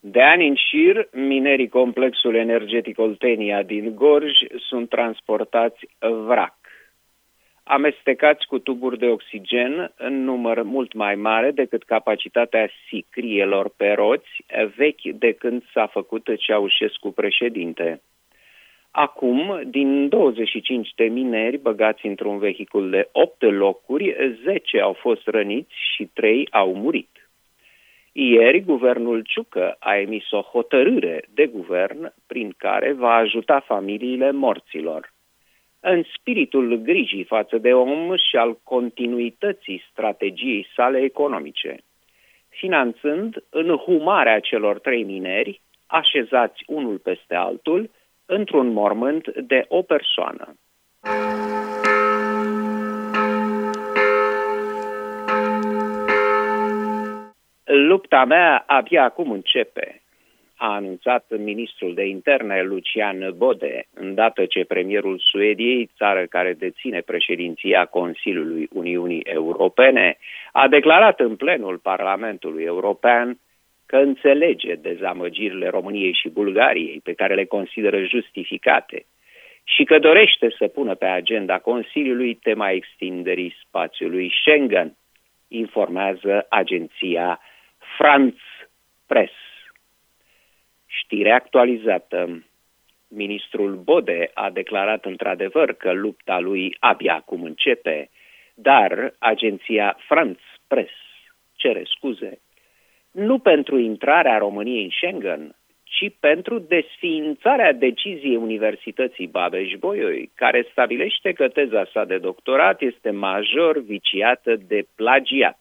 De ani în șir, minerii complexului energetic Oltenia din Gorj sunt transportați vrac, amestecați cu tuburi de oxigen în număr mult mai mare decât capacitatea sicrielor pe roți, vechi de când s-a făcut Ceaușescu președinte. Acum, din 25 de mineri băgați într-un vehicul de 8 locuri, 10 au fost răniți și 3 au murit. Ieri, guvernul Ciucă a emis o hotărâre de guvern prin care va ajuta familiile morților. În spiritul grijii față de om și al continuității strategiei sale economice, finanțând înhumarea celor 3 mineri, așezați unul peste altul, într-un mormânt de o persoană. Lupta mea abia acum începe, a anunțat ministrul de interne Lucian Bode, îndată ce premierul Suediei, țară care deține președinția Consiliului Uniunii Europene, a declarat în plenul Parlamentului European că înțelege dezamăgirile României și Bulgariei, pe care le consideră justificate, și că dorește să pună pe agenda Consiliului tema extinderii spațiului Schengen, informează agenția France Press. Știre actualizată. Ministrul Bode a declarat într-adevăr că lupta lui abia acum începe, dar agenția France Press cere scuze nu pentru intrarea României în Schengen, ci pentru desființarea deciziei Universității Babeș-Bolyai, care stabilește că teza sa de doctorat este major viciată de plagiat.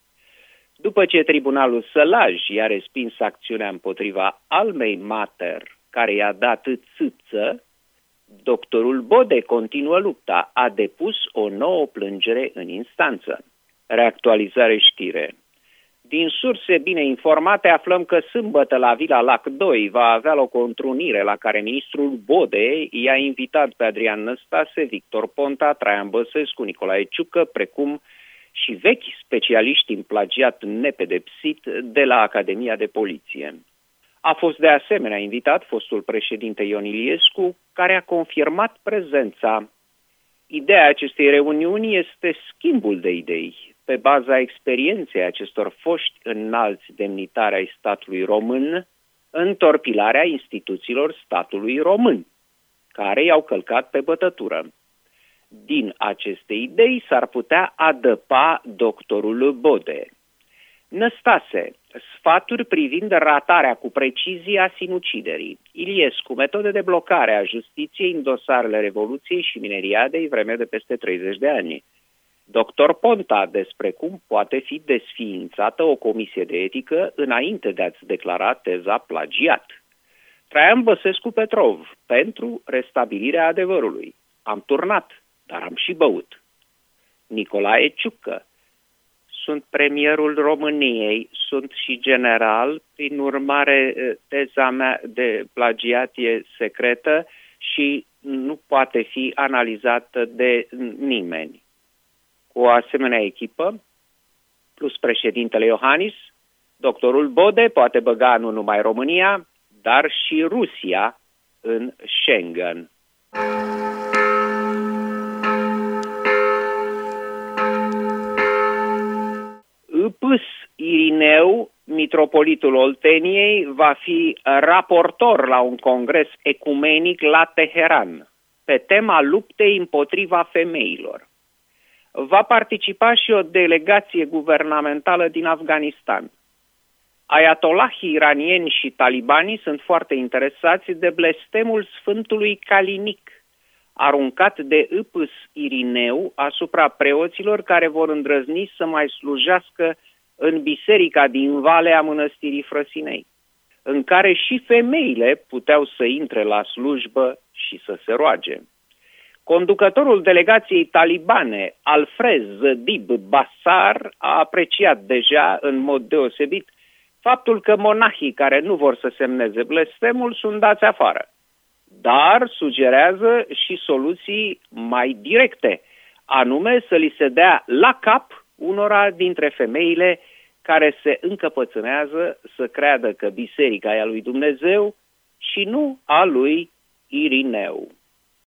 După ce tribunalul Sălaj i-a respins acțiunea împotriva Almei Mater, care i-a dat țâță, doctorul Bode continuă lupta, a depus o nouă plângere în instanță. Reactualizare știre. Din surse bine informate aflăm că sâmbătă la Vila Lac 2 va avea loc o întrunire la care ministrul Bode i-a invitat pe Adrian Năstase, Victor Ponta, Traian Băsescu, Nicolae Ciucă, precum și vechi specialiști în plagiat nepedepsit de la Academia de Poliție. A fost de asemenea invitat fostul președinte Ion Iliescu, care a confirmat prezența. Ideea acestei reuniuni este schimbul de idei, pe baza experienței acestor foști înalți demnitari ai statului român, întorpilarea instituțiilor statului român, care i-au călcat pe bătătură. Din aceste idei s-ar putea adăpa doctorul Bode. Năstase, sfaturi privind ratarea cu precizie a sinuciderii. Iliescu, metode de blocare a justiției în dosarele Revoluției și Mineriadei vreme de peste 30 de ani. Dr. Ponta, despre cum poate fi desființată o comisie de etică înainte de a-ți declara teza plagiat. Traian Băsescu Petrov, pentru restabilirea adevărului. Am turnat, dar am și băut. Nicolae Ciucă, sunt premierul României, sunt și general, prin urmare teza mea de plagiat e secretă și nu poate fi analizată de nimeni. Cu o asemenea echipă, plus președintele Iohannis, doctorul Bode poate băga nu numai România, dar și Rusia în Schengen. Îpâs Irineu, mitropolitul Olteniei, va fi raportor la un congres ecumenic la Teheran pe tema luptei împotriva femeilor. Va participa și o delegație guvernamentală din Afganistan. Ayatollahii iranieni și talibanii sunt foarte interesați de blestemul Sfântului Calinic, aruncat de Îpâs Irineu asupra preoților care vor îndrăzni să mai slujească în biserica din Valea Mănăstirii Frăsinei, în care și femeile puteau să intre la slujbă și să se roage. Conducătorul delegației talibane, Alfrez Dib Basar, a apreciat deja în mod deosebit faptul că monahii care nu vor să semneze blestemul sunt dați afară, dar sugerează și soluții mai directe, anume să li se dea la cap unora dintre femeile care se încăpățânează să creadă că biserica e a lui Dumnezeu și nu a lui Irineu.